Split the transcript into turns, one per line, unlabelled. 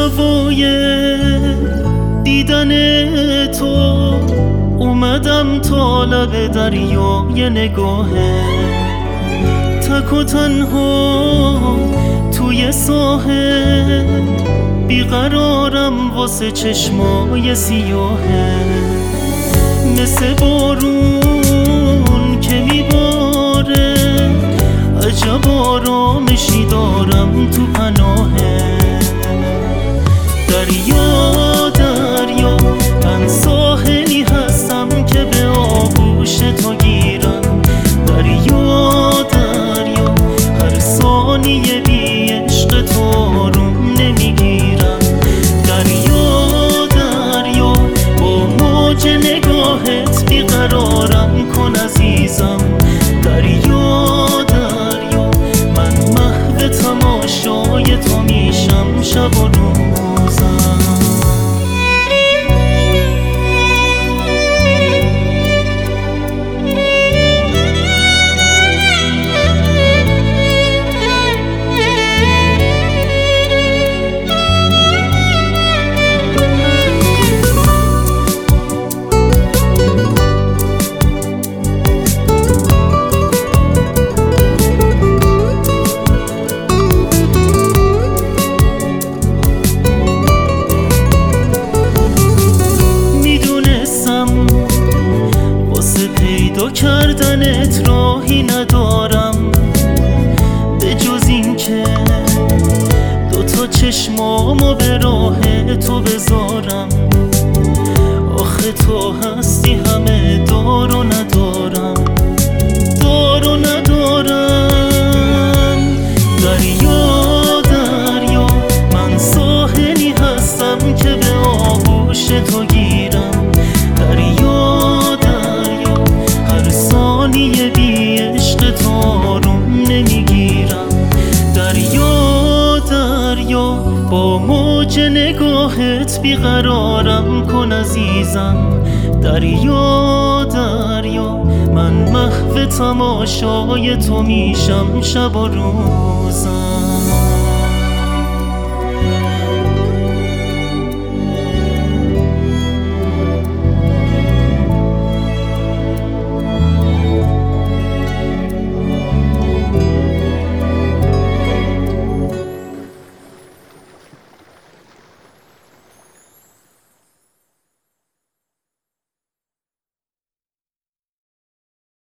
هوای دیدن تو اومدم تا لب دریای نگاهه، تک و تنها توی ساحل بیقرارم واسه چشمای سیاهه، مثل بارون که میباره عجب آرامشی دارم تو پناهه. دریا دریا من ساحلی هستم که به آغوش تو گیرم، دریا دریا هر ثانیه بی عشق تو آروم نمیگیرم، دریا دریا با موج نگاهت بیقرارم کن عزیزم، دریا دریا من محو تماشای تو میشم شب و روزم. پیدا کردنت راهی ندارم به جز این که دوتا چشمامو به راه تو بذارم، آخه تو هستی همه دار و ندارم، دار و ندارم. دریا دریا من ساحلی هستم که به آغوش تو گیرم، دریا ثانیه بی عشق تو آروم نمیگیرم، دریا دریا با موج نگاهت بیقرارم کن عزیزم، دریا دریا من محو تماشای تو میشم شب و روزم.